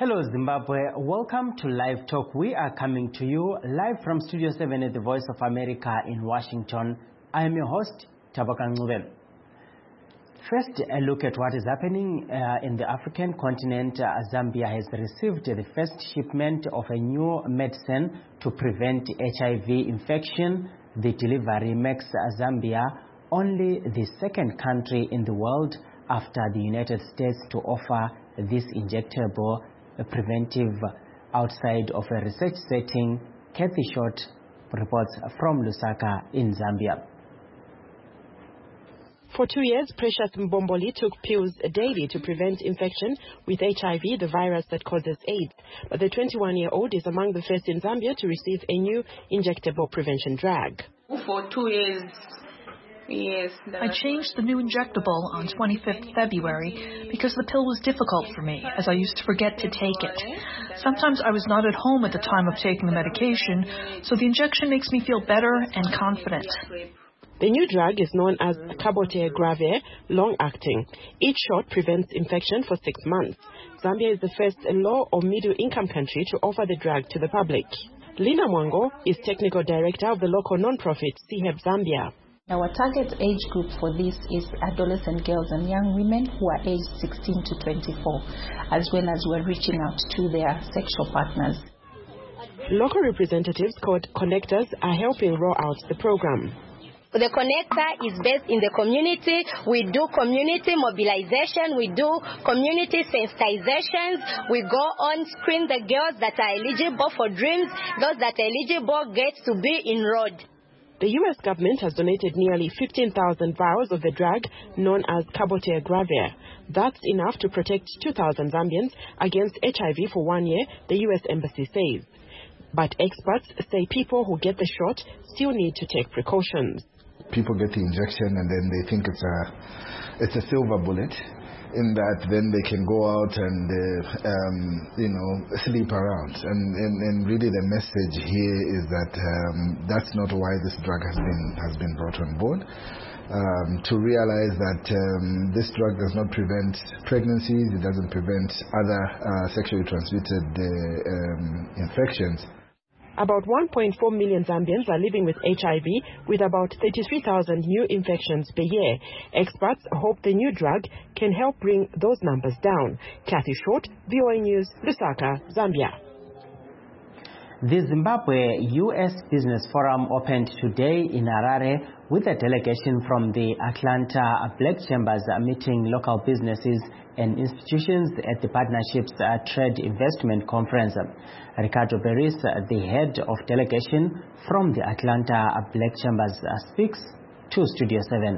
Hello Zimbabwe, welcome to Live Talk. We are coming to you live from Studio 7 at the Voice of America in Washington. I am your host, Tabaka Ngube. First, a look at what is happening in the African continent. Zambia has received the first shipment of a new medicine to prevent HIV infection. The delivery makes Zambia only the second country in the world after the United States to offer this injectable preventive outside of a research setting. Kathy Short reports from Lusaka in Zambia. For 2 years, Precious Mbomboli took pills daily to prevent infection with HIV, the virus that causes AIDS. But the 21-year-old is among the first in Zambia to receive a new injectable prevention drug. For 2 years, yes. I changed the new injectable on 25th February because the pill was difficult for me, as I used to forget to take it. Sometimes I was not at home at the time of taking the medication, so the injection makes me feel better and confident. The new drug is known as cabotegravir, long-acting. Each shot prevents infection for 6 months. Zambia is the first low or middle-income country to offer the drug to the public. Lina Mwango is technical director of the local non-profit CHEP Zambia. Our target age group for this is adolescent girls and young women who are aged 16 to 24, as well as we're reaching out to their sexual partners. Local representatives called connectors are helping roll out the program. The connector is based in the community. We do community mobilization. We do community sensitizations. We go on, screen the girls that are eligible for dreams. Those that are eligible get to be enrolled. The U.S. government has donated nearly 15,000 vials of the drug known as cabotegravir. That's enough to protect 2,000 Zambians against HIV for 1 year, the U.S. Embassy says. But experts say people who get the shot still need to take precautions. People get the injection and then they think it's a silver bullet, in that then they can go out and sleep around. And really the message here is that that's not why this drug has been brought on board. To realize that this drug does not prevent pregnancies, it doesn't prevent other sexually transmitted infections. About 1.4 million Zambians are living with HIV, with about 33,000 new infections per year. Experts hope the new drug can help bring those numbers down. Kathy Short, VOA News, Lusaka, Zambia. The Zimbabwe-US Business Forum opened today in Harare with a delegation from the Atlanta Black Chambers meeting local businesses and institutions at the Partnerships Trade Investment Conference. Ricardo Beris, the head of delegation from the Atlanta Black Chambers, speaks to Studio 7.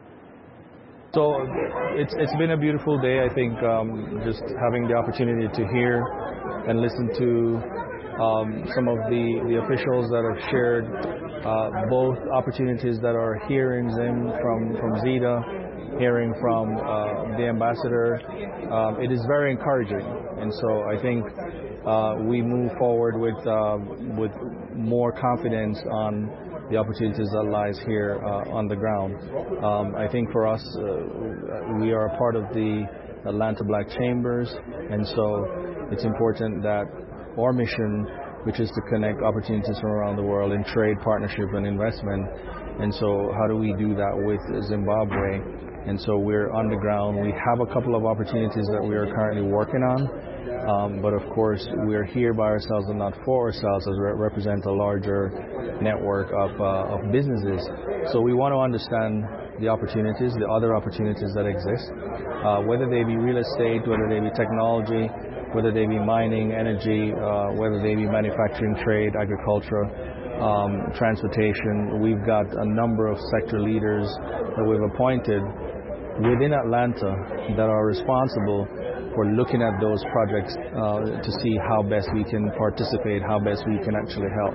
So it's been a beautiful day, I think, just having the opportunity to hear and listen to some of the officials that have shared both opportunities that are here in Zim from Zeta, hearing from the ambassador. It is very encouraging, and so I think we move forward with more confidence on the opportunities that lies here on the ground. I think for us, we are a part of the Atlanta Black Chambers, and so it's important that our mission, which is to connect opportunities from around the world in trade, partnership, and investment. And so how do we do that with Zimbabwe? And so we're on the ground. We have a couple of opportunities that we are currently working on. But of course, we're here by ourselves and not for ourselves, as we represent a larger network of businesses. So we want to understand the opportunities, the other opportunities that exist, whether they be real estate, whether they be technology, whether they be mining, energy, whether they be manufacturing, trade, agriculture, transportation. We've got a number of sector leaders that we've appointed within Atlanta that are responsible for looking at those projects to see how best we can participate, how best we can actually help.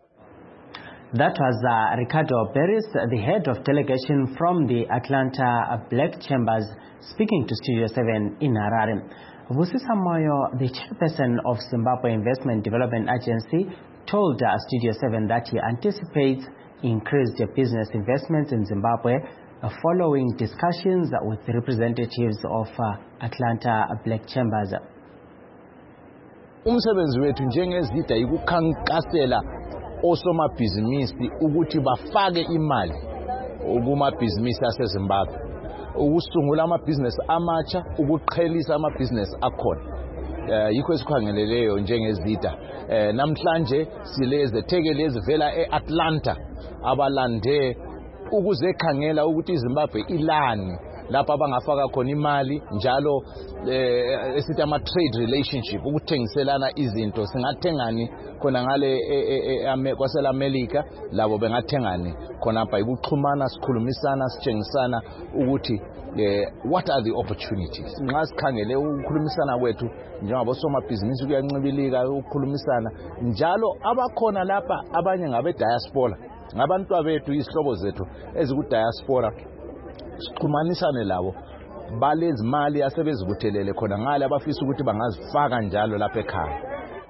That was Ricardo Beris, the head of delegation from the Atlanta Black Chambers, speaking to Studio 7 in Harare. Vusisa Moyo, the chairperson of Zimbabwe Investment Development Agency, told Studio 7 that he anticipates increased business investments in Zimbabwe following discussions with representatives of Atlanta Black Chambers. umsebenzi wethu njengezida ikukhankasela osomabhizinisi ukuthi bafake imali kumabhizinisi aseZimbabwe, ukusungula amabhizinisi amatsha, ukuqhelisa amabhizinisi akhona. Yikho esikhangeleleyo njengezida. Namhlanje silezethekeli ezivela eAtlanta abalande ukuzekhangela ukuthi iZimbabwe ilani lapha abangafaka khona imali njalo esithi ama-trade relationship, ukuthengiselana izinto. Singathengani khona ngale kwaselamelika, labo bengathengani khonapha. Ikuxhumana, sikhulumisana, sitshengisana ukuthi what are the opportunities. Nxa sikhangele ukukhulumisana kwethu njengabosomabhizinisi kuyancibilika ukukhulumisana. Njalo abakhona lapha abanye ngabe-diaspora, ngabantwa bethu, izihlobo zethu eziku-diaspora, sixhumanisane labo balezimali asebezibuthelele khona ngale abafisa ukuthi bangazifaka njalo lapha ekhaya.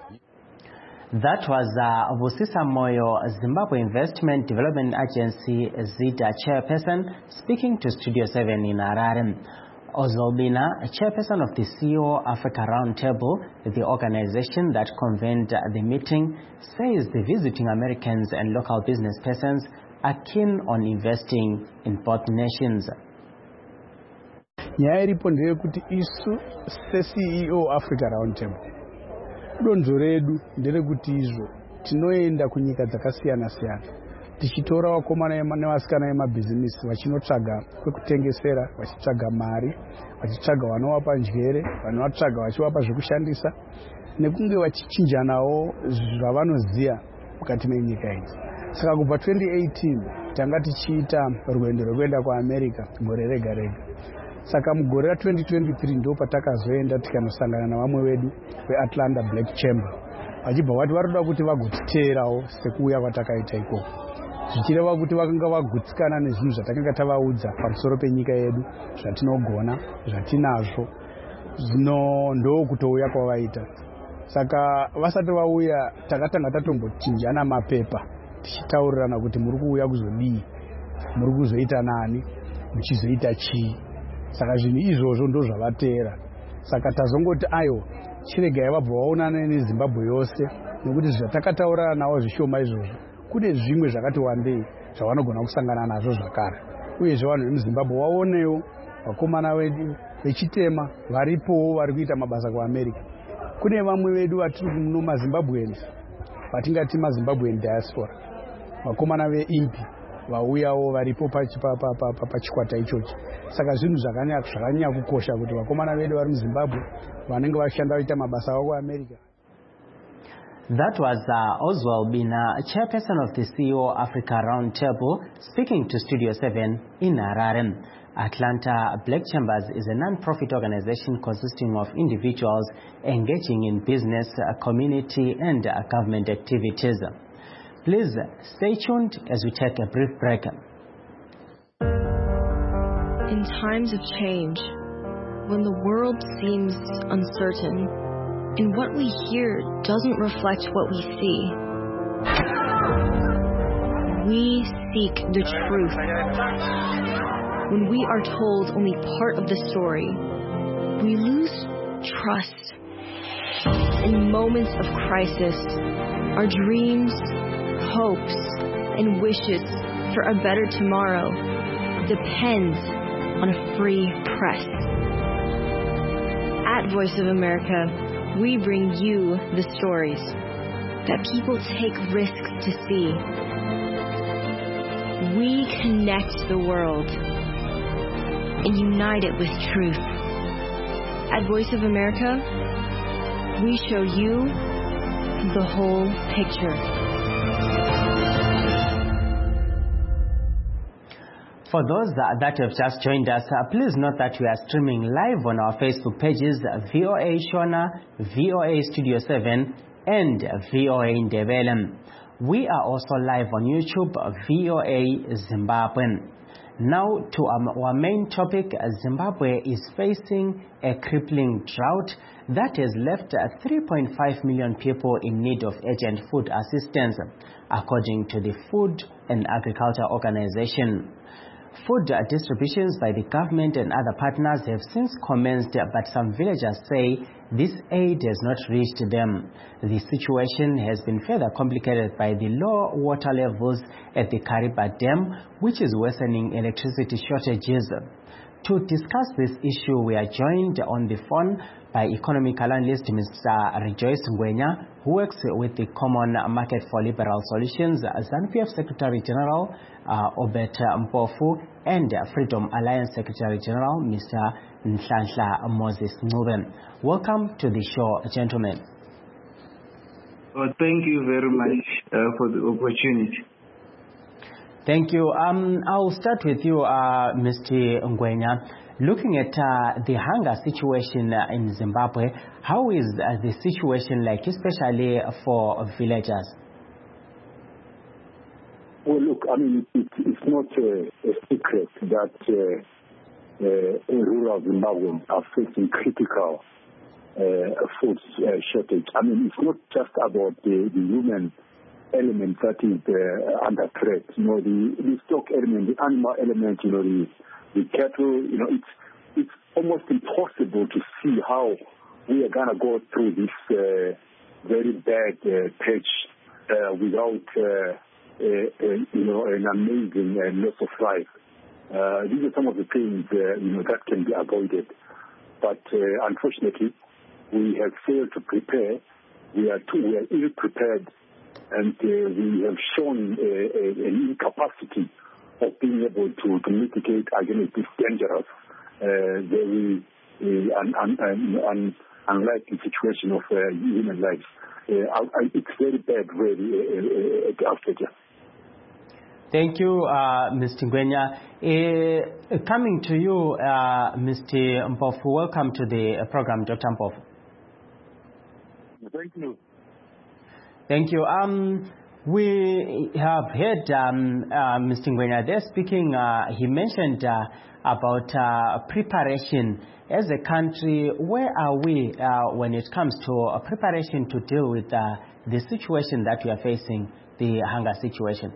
That was Busisa Moyo, Zimbabwe Investment Development Agency, ZIDA chairperson, speaking to Studio 7 in Harare. Ozolbina, chairperson of the CEO Africa Roundtable, the organization that convened the meeting, says the visiting Americans and local business persons are keen on investing in both nations. Nyaya iripo ndeyekuti isu se-CEO Africa Roundtable donzvo redu nderekuti izvo tinoenda kunyika dzakasiyana-siyana tichitora vakomana nevasikana vemabhizinisi vachinotsvaga kwekutengesera, vachitsvaga mari, vachitsvaga vanovapa njere, vanovatsvaga vachivapa zvekushandisa, nekunge vachichinjanawo zvavanoziya mukati menyika idzi. Saka kubva 2018 tanga tichiita rwendo rwekuenda kuAmerica gore rega rega. Saka mugore ra2023 ndo patakazoenda tikanosangana navamwe vedu veAtlanta Black Chamber vachibva vati varoda kuti vagotiteerawo sekuuya kwatakaita ikoko, zvichireva kuti vakanga vagutsikana nezvinhu zvatakanga tavaudza pamusoro penyika yedu, zvatinogona, zvatinazvo, zvino ndo kutouya kwavaita. Saka vasati vauya takatanga tatombochinjana mapepa tichitaurirana kuti muri kuuya kuzodii, muri kuzoita nani, muchizoita chii. Saka zvinhu izvozvo ndo zvavateera. Saka tazongoti ayo chiregai vabva vaonana neZimbabwe yose, nekuti zvatakataurana navo zvishoma izvozvo kune zvimwe zvakati wandei zvavanogona kusangana nazvo zvakare. Uyezve vanhu vemuZimbabwe vaonewo vakomana vedu vechitema varipowo vari kuita mabasa kuAmerica. Kune vamwe vedu vatiri muno maZimbabweans vatingati maZimbabwean diaspora, vakomana veimpi vauyawo varipo pachikwata ichochi. Saka zvinhu zvakanyanya kukosha kuti vakomana vedu vari muZimbabwe vanenge vashanda vaita mabasa avo kuAmerica. That was Oswald Bina, chairperson of the CEO Africa Roundtable, speaking to Studio 7 in Harare. Atlanta Black Chambers is a non-profit organization consisting of individuals engaging in business, community, and government activities. Please stay tuned as we take a brief break. In times of change, when the world seems uncertain, and what we hear doesn't reflect what we see, we seek the truth. When we are told only part of the story, we lose trust. In moments of crisis, our dreams, hopes, and wishes for a better tomorrow depends on a free press. At Voice of America, we bring you the stories that people take risks to see. We connect the world and unite it with truth. At Voice of America, we show you the whole picture. For those that have just joined us, please note that we are streaming live on our Facebook pages, VOA Shona, VOA Studio 7, and VOA Ndebele. We are also live on YouTube, VOA Zimbabwe. Now to our main topic. Zimbabwe is facing a crippling drought that has left 3.5 million people in need of urgent food assistance, according to the Food and Agriculture Organization. Food distributions by the government and other partners have since commenced, but some villagers say this aid has not reached them. The situation has been further complicated by the low water levels at the Kariba Dam, which is worsening electricity shortages. To discuss this issue, we are joined on the phone by economical analyst Mr. Rejoice Ngwenya, who works with the Common Market for Liberal Solutions, ZANU-PF Secretary General Obert Mpofu, and Freedom Alliance Secretary General Mr. Nhlanhla Moses Ncube. Welcome to the show, gentlemen. Thank you very much for the opportunity. Thank you. I'll start with you, Mr. Ngwenya. Looking at the hunger situation in Zimbabwe, how is the situation like, especially for villagers? Well, look, I mean, it's not a secret that rural Zimbabweans are facing critical food shortage. I mean, it's not just about the human element that is under threat. You know, the stock element, the animal element, you know, the cattle, you know, it's almost impossible to see how we are going to go through this very bad patch without, you know, an amazing loss of life. These are some of the things, you know, that can be avoided. But unfortunately, we have failed to prepare. We are ill prepared. And we have shown an incapacity of being able to mitigate against this dangerous, very unlikely situation of human lives. It's very bad, really, at the outset. Thank you, Mr. Ngwenya. Coming to you, Mr. Mpofu, welcome to the program, Dr. Mpofu. Thank you. Thank you. We have heard Mr. Ngwenya there speaking. He mentioned about preparation. As a country, where are we when it comes to preparation to deal with the situation that we are facing, the hunger situation?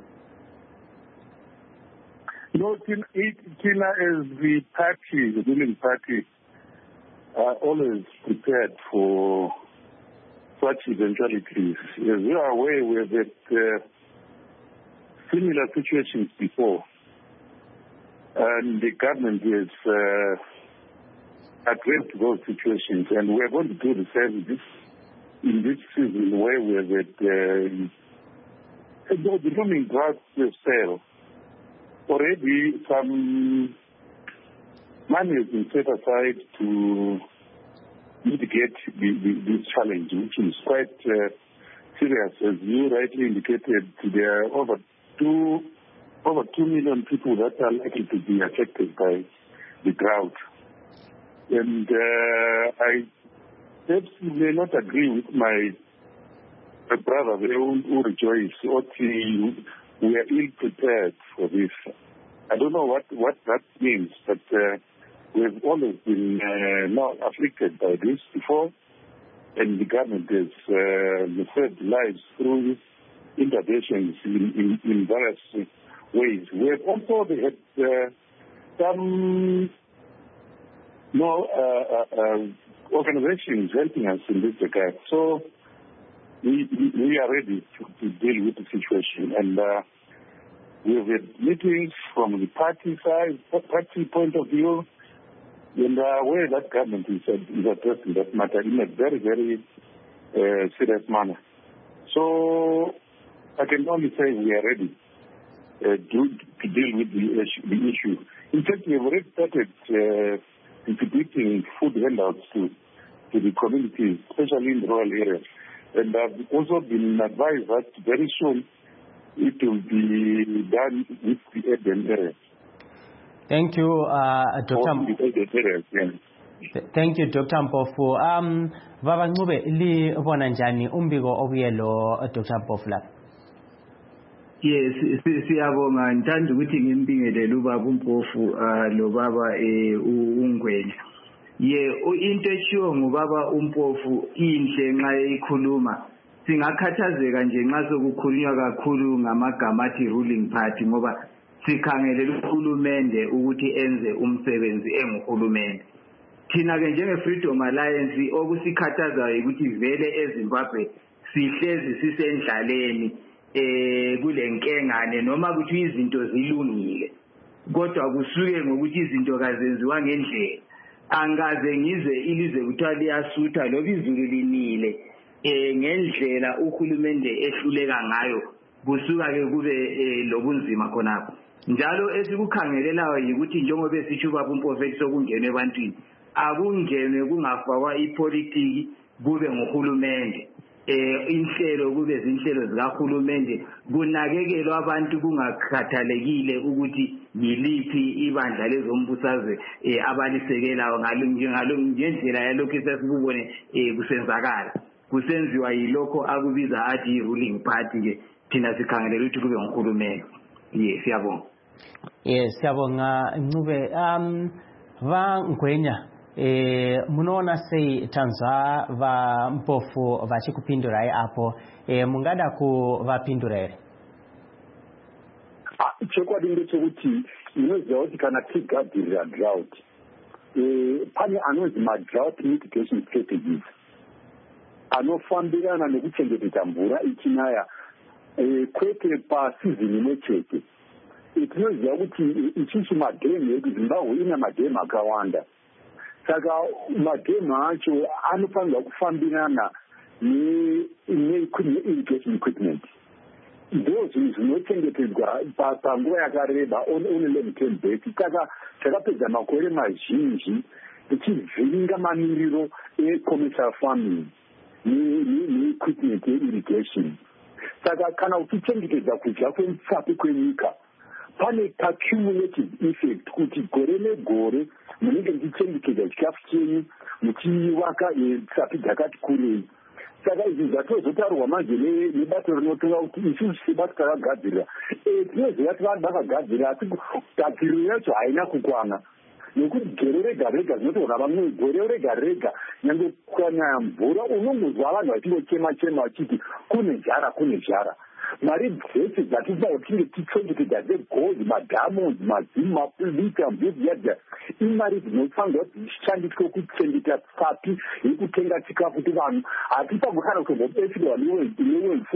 You know, Kina is the party, the ruling party, always prepared for such eventualities. As we are aware, we have had similar situations before, and the government has addressed those situations, and we are going to do the same in this season where we have had the coming drought sale. Already some money has been set aside to mitigate this challenge, which is quite serious. As you rightly indicated, there are over 2 million people that are likely to be affected by the drought. And I perhaps may not agree with my brother who rejoiced. We are ill prepared for this. I don't know what that means, but we've always been not afflicted by this before, and the government has saved lives through interventions in various ways. We have also had some organizations helping us in this regard. So we are ready to deal with the situation, and we have had meetings from the party point of view, and where that government is addressing that matter in a very, very serious manner. So I can only say we are ready to deal with the issue. In fact, we have already started distributing food handouts to the communities, especially in the rural areas. And I've also been advised that very soon it will be done with the urban areas. Thank you, Thank you, Dr. Mpofu. Baba Ncube, libona njani umbiko obuye lo Dr. Mpofu la? Yes, siyabonga ngithanda ukuthi ngimbingelele ubaba uMpofu lo baba uNgwenya. Into eshiwo ngubaba uMpofu inhle nxa eyikhuluma. Singakhathazeka nje nxa sokukhulunywa kakhulu ngamagama athi ruling party ngoba sikhangelela uhulumende ukuthi enze umsebenzi enguhulumende. Thina ke njenge Freedom Alliance okusikhathazayo ukuthi vele eZimbabwe sihlezi sisendlaleni kulenkengane noma ukuthi izinto zilungile kodwa kusuke ngokuthi izinto kazenziwa ngendlela. Angaze ngize ilizwe kuthiwa liyasutha loba izulu linile ngendlela uhulumende ehluleka ngayo kusuka ke kube lobunzima khonapho. Njalo esikukhangelelayo yikuthi njengoba esitsho ubaba uMpofeti sokungenwe ebantwini akungenwe kungafakwa ipolitiki kube nguhulumende. Inhlelo kube zinhlelo zikahulumende kunakekelwa abantu kungakhathalekile ukuthi yiliphi ibandla lezombusazwe abalisekelayo ngendlela yalokho esasikubone kusenzakala kusenziwa yilokho akubiza athi ruling party ke thina sikhangelela ukuthi kube nguhulumende. Siyabonga. Siyabonga Ncube. Ngwenya munona sei tanzwa va Mpofu vachikupindura apo mungada ku vapindura ere? Chokwadi ndechekuti inoziva kuti kana tigadzirira drought pane anonzi madrought mitigation strategies anofambirana nekuchengetedza mvura ichinaya kwete pasizini imwe chete. Tinoziva kuti ichichi madhemu edu Zimbabwe ina madhemu akawanda. Saka madhemu acho anofanirwa kufambirana ne-irrigation equipment. Ndo zvinhu zvinochengetedzwa panguva yakareba on a long-term basis. Saka takapedza makore mazhinji tichivhiringa mamiriro e-commercial farming ne-equipment ye-irrigation. Saka kana uchichengetedza kudya kwemupfapi kwenyika pane cumulative effect kuti gore negore munenge muchichengetedza chikafu chenyu muchivaka tsapi dzakati kurei. Saka izvi zvatozotaurwa manje nebato rinotonga kuti isusu sebato takagadzirira tinoziva kuti vanhu vakagadzirira asi gadziriro yacho haina kukwana nekuti gore rega rega zvinotogona vamwe gore rega rega nyange kukanaya mvura unongozwa vanhu vachingochema vachiti kune zhara. Mari dzese dzatinoda kuti tinge tichengetedza dzegold, madiamonds, mazimu, mapulita, mbudzi imari dzinofanirwa kuti dzishandiswe kuchengeta tsapi yekutenga chikafu kuti vanhu hatipangokana kutozobetserwa neworld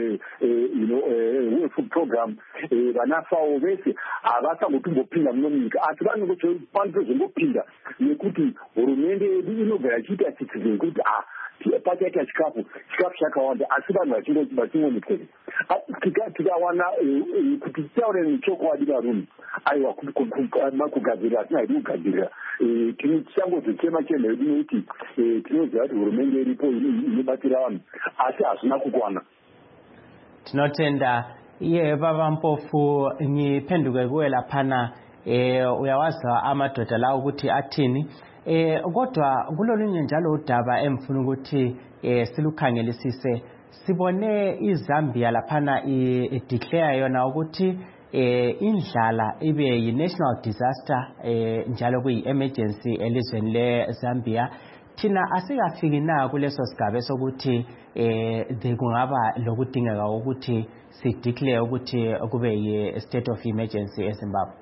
food program vanafawo vese havasangotombopinda muno munyika asi vanotozongopinda nekuti hurumende yedu inogara ichiita citizen kuti pachaita chikafu chakawanda asi vanhu vachingonekere. Tikawana kuti titaure nechokwadi varume aiwa kugadzirira hatina haidi kugadzirira tichangozochema hedu nekuti tinoziva kuti hurumende iripo inobatira vanhu asi hazvina kukwana. Tinotenda iye baba Mpofu ngiphenduke kuwe laphana uyawazi amadoda lawo ukuthi athini kodwa kulolunye njalo udaba emfuna ukuthi silukhangelisise. Sibone iZambia laphana ideclare yona ukuthi indlala ibe yi-national disaster njalo kuyi-emergency elizweni leZambia. Thina asikafiki na kuleso sigaba sokuthi kungaba lokudingeka ukuthi sideclare ukuthi kube yi-state of emergency eZimbabwe.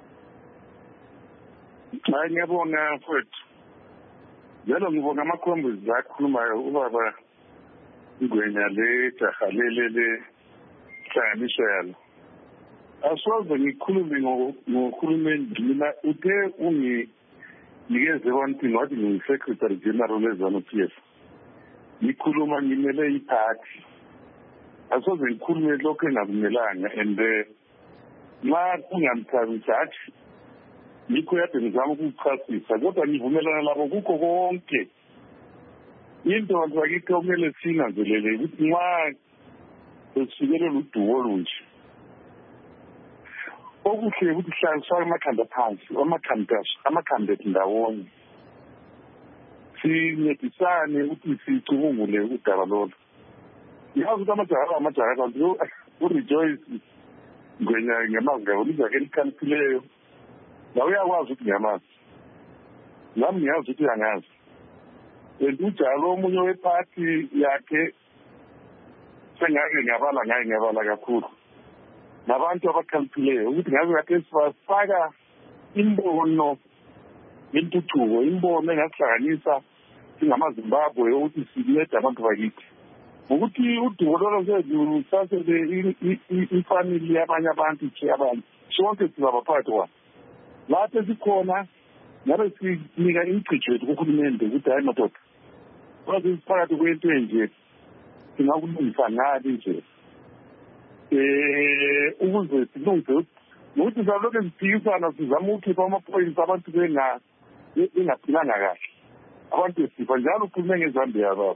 Ngiyabonga mfowethu. Njalo ngibonga amakhombizi akhulumayo ubaba Ngwenya lejaha lele hlanganiswa yalo. Asoze ngikhulume ngohulumende mina uthe unginikeze ebantwini wathi ngi-Secretary General we-ZANU-PF. Ngikhuluma ngimele iphathi. Asoze ngikhulume lokho engakumelanga and nxa kungamthabisa athi yikho yade ngizama ukuchasisa kodwa ngivumelana labo kukho konke. Into abantu bakithi okumele sinanzelele ukuthi nxa sesifikelela udumo olunje okuhle ukuthi sihlaliswe amakhanda phansi amakhanda ndawonye sincedisane ukuthi sicubungule udaba lolo. Yazi ukuthi amajaha kanti uRejoice Ngwenya ngiyamazi ngabo izake elikhaliphileyo la uyakwazi ukuthi ngiyamazi nami ngiyazi ukuthi uyangazi. Ujalo omunye wephathi yakhe sengake ngiyabala kakhulu nabantu abakhaliphileyo ukuthi ngabe kade sifaka imbono yentuthuko, imbono engasihlanganisa singamaZimbabwe ukuthi sincede abantu bakithi. Ukuthi udumo lolo sethu sasele ifamily yabanye abantu abanye sonke sibaba phakathi kwayo. Lapho sikhona ngabe sinika ingcijo yethu kuhulumende ukuthi hayi madoda kwazi phakathi kwento enje singakulungisa ngani nje ukuze silungise ukuthi salokhu siphikisana sizama ukukhipha amaphoyisa abantu bengaphilanga kahle. Abantu sipha njalo ukhulume ngeZambia baba.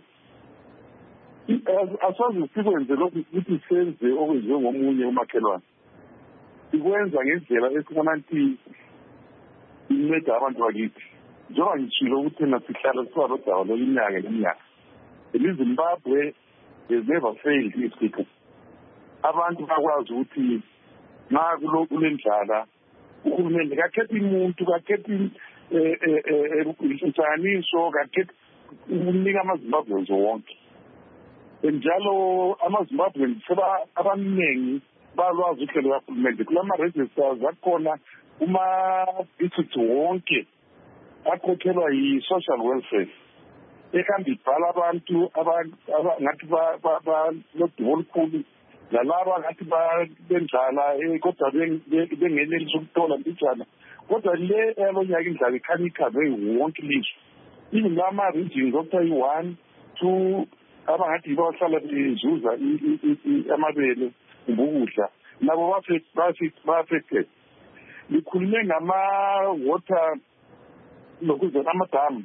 Asazi sikwenze lokhu ukuthi senze okwenziwe ngomunye umakhelwane. Sikwenza ngendlela esibona ukuthi inceda abantu bakithi. Njengoba ngishilo ukuthi thina sihlala sibalodaba leminyaka neminyaka. IZimbabwe has never failed its people. Abantu bakwazi ukuthi nxa kulendlala uhulumende kakhethi umuntu kakhethi inhlanganiso kakhethi ukunika amaZimbabwe wonke. Njalo amaZimbabwe abaningi balwazi uhlelo lwahulumende kulama-registers akhona kuma-district wonke akhokhelwa yi-social welfare ehamba ibhala abantu ngathi banodumo olukhulu nalaba ngathi bendlala kodwa bengenelisa ukuthola mbijana kodwa le yalonyaka indlala ikhanya ikhave wonke ilizwe even lama-regions okuthiwa yi-1 2 abangathi bahlala bezuza amabele ukudla nabo ba-affected. Likhulume ngama-water nokuze amadamu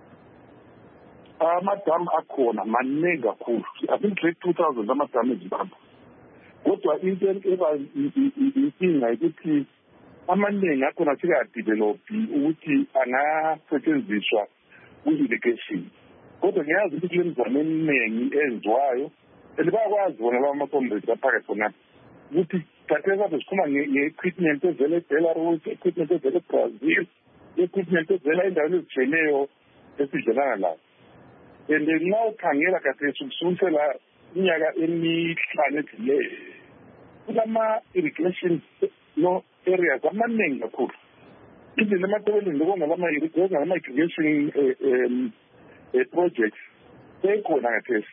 akhona maningi kakhulu. I think 2,000 amadamu eZimbabwe. Kodwa into eba inkinga ukuthi amaningi akhona sekadevelophi ukuthi angasetshenziswa kwi-irrigation. Kodwa ngiyazi ukuthi kule mizamo eminingi enziwayo bayakwazi bona laba amakomredi aphakathi khonapho ukuthi khathesi apho sikhuluma nge-equipment evela eBelarus, equipment evela eBrazil, equipment evela endaweni ezitshiyeneyo esidlelana layo. And nxa ukhangela khathesi kusukela iminyaka emihlanu edluleyo kulama-irrigation areas amaningi kakhulu. Even ematebeleni lokungalama-irrigation projects sekhona khathesi.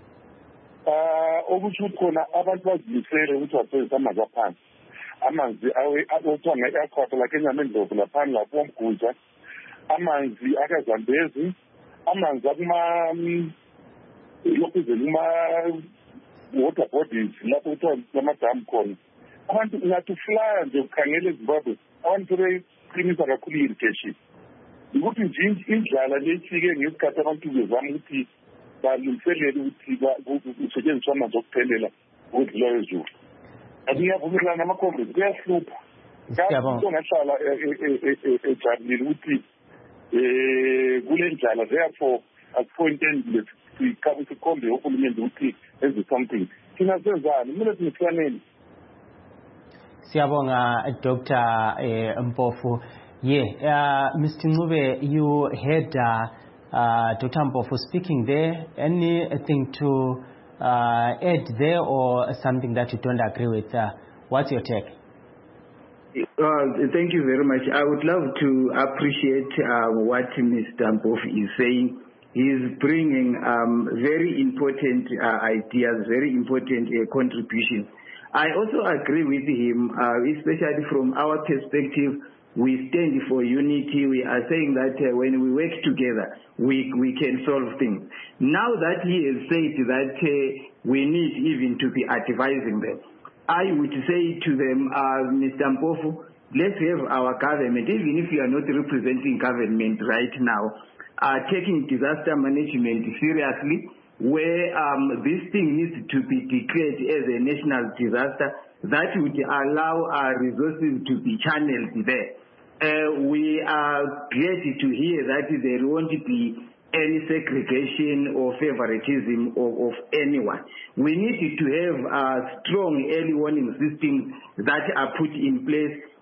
Okusho ukuthi khona abantu bazimisele ukuthi basebenzise amanzi aphansi. Amanzi okuthiwa nge-aquaculture like eNyamendlovu laphansi lapho uMguja, amanzi akaZambezi, amanzi water bodies lapho kuthiwa amadamu khona. Abantu ngathi uflya nje ukhangela eZimbabwe abantu sebeqinisa kakhulu i-irrigation. Ukuthi nje indlala lefike ngesikhathi abantu bezama ukuthi balungiselele ukuthi kusetshenziswa amanzi okuthelela ukudlula ezulu. Ngiyavumelana namakomredi kuyahlupha. Kanti ongahlala ejabulile ukuthi kule ndlala therefore akukho into endile sikhombe uhulumende ukuthi enze something. Thina senzani? Kumele sinesikaneni. Siyabonga Dr. Mpofu. Mr. Ncube, you heard Dr. Mpofu speaking there. Anything to add there or something that you don't agree with? What's your take? Thank you very much. I would love to appreciate what Mr. Mpofu is saying. He's bringing very important ideas, very important contributions. I also agree with him, especially from our perspective. We stand for unity. We are saying that when we work together, we can solve things. Now that he has said that we need even to be advising them, I would say to them, Mr. Mpofu, let's have our government, even if you are not representing government right now, taking disaster management seriously, where this thing needs to be declared as a national disaster, that would allow our resources to be channeled there. We are glad to hear that there won't be any segregation or favoritism of anyone. We need to have strong early warning systems that are put in place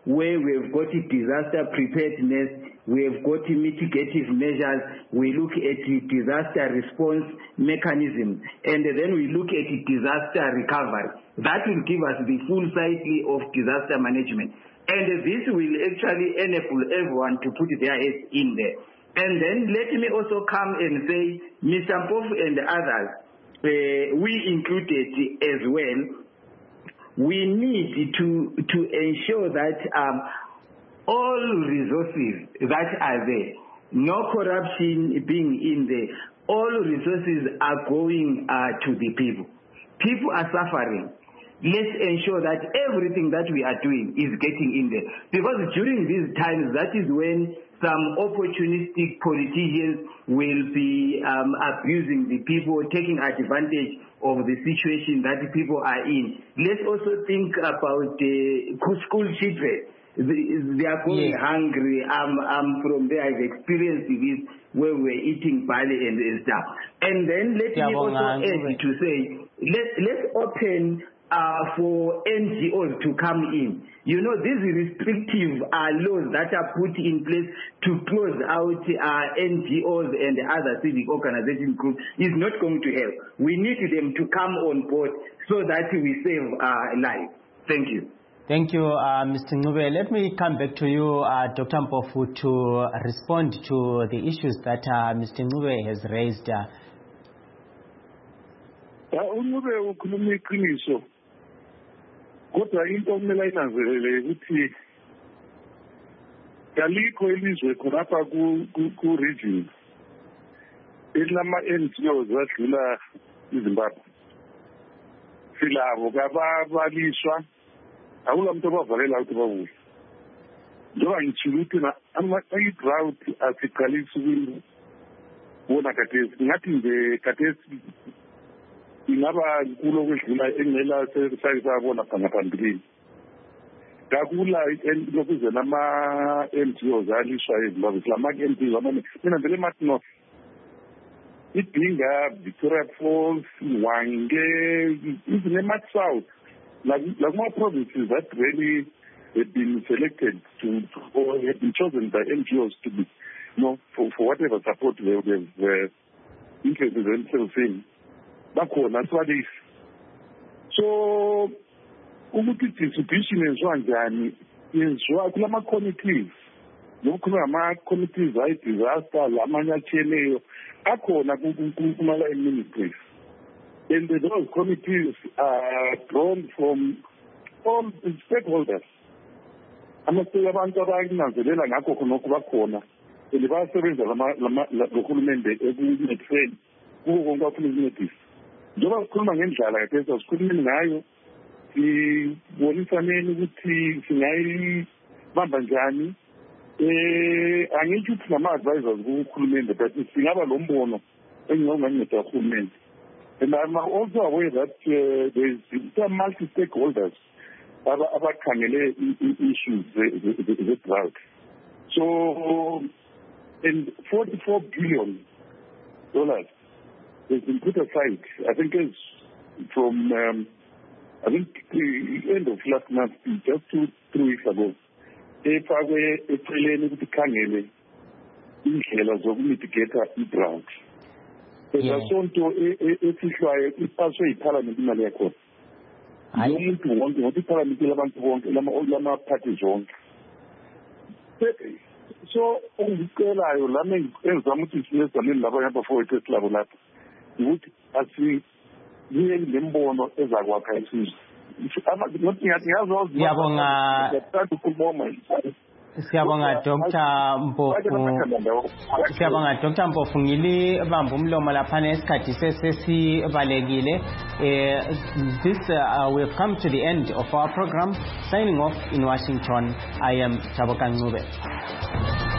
where we have got disaster preparedness, we have got mitigative measures, we look at disaster response mechanisms, and then we look at disaster recovery. That will give us the full cycle of disaster management. And this will actually enable everyone to put their heads in there. And then let me also come and say, Mr. Mpofu and others, we included as well, we need to ensure that all resources that are there, no corruption being in there, all resources are going to the people. People are suffering. Let's ensure that everything that we are doing is getting in there. Because during these times, that is when some opportunistic politicians will be abusing the people, taking advantage of the situation that the people are in. Let's also think about school children. They are going hungry. I'm from there. I've experienced this where we're eating barley and stuff. And then let me also add to say, let's open for NGOs to come in. You know, these restrictive laws that are put in place to close out NGOs and other civic organization groups is not going to help. We need them to come on board so that we save lives. Thank you. Thank you, Mr. Ncube. Let me come back to you, Dr. Mpofu, to respond to the issues that Mr. Ncube has raised. uNcube ukhuluma iqiniso kodwa into okumele ayinanzelele ukuthi kalikho ilizwe khonapha ku region elama NGOs adlula iZimbabwe silabo kababaliswa akulamuntu obavalela ukuthi babuye njengoba ngithula ukuthi ama-drought asiqalisa ukubona khathesi ngathi nje khathesi ingaba nkulu okwedlula engela sesayibona phambili kakula lokuze nama-NGOs aliswa eZimbabwe silama-NGOs amane mina vele mathi no idinga Victoria Falls Hwange even eMarch South like more provinces that really have been selected or have been chosen by NGOs to be, for whatever support they have interested themselves in. That's what it is. So, ukuthi distribution yenziwa njani yenziwa kulama committees lokukhuluma ama-committees ayi-disaster lamanye atshiyeneyo akhona kuma-line ministries. And those committees are drawn from all the stakeholders. Abantu abakunanzelela ngakho khonokho bakhona and bayasebenzalohulumende ekumetheni kuko konke afuna ukuncedisa. Njengoba sikhuluma ngendlala khathesi asikhulumeni ngayo sibonisaneni ukuthi singayibamba njani. Angitsho ukuthi nama-advisors kuhulumende but singaba lo mbono enginganceda uhulumende. And I'm also aware that there are multi-stakeholders abakhangele issues the drought. So, and $44 billion has been put aside. I think it's from I think the end of last month, just 2-3 weeks ago. Efakwe eceleni ukuthi khangele indlela zokumitigate i-drought. Sonto efihlwayo ipaswe yiParliament imali yakhona. Umuntu wonke ngoba iParliament labantu bonke lama-parties wonke. So ongicelayo lami engizama ukuthi siyezameni labanye abafowethu esilabo lapha ukuthi asibuye nembono ezakwakha isizwe. Siyabonga Dr. Mpofu. Siyabonga Dr. Mpofu ngilibamba umlomo lapha nesikhathi sesibalekile. We have come to the end of our program. Signing off in Washington, I am Thaboka Ncube.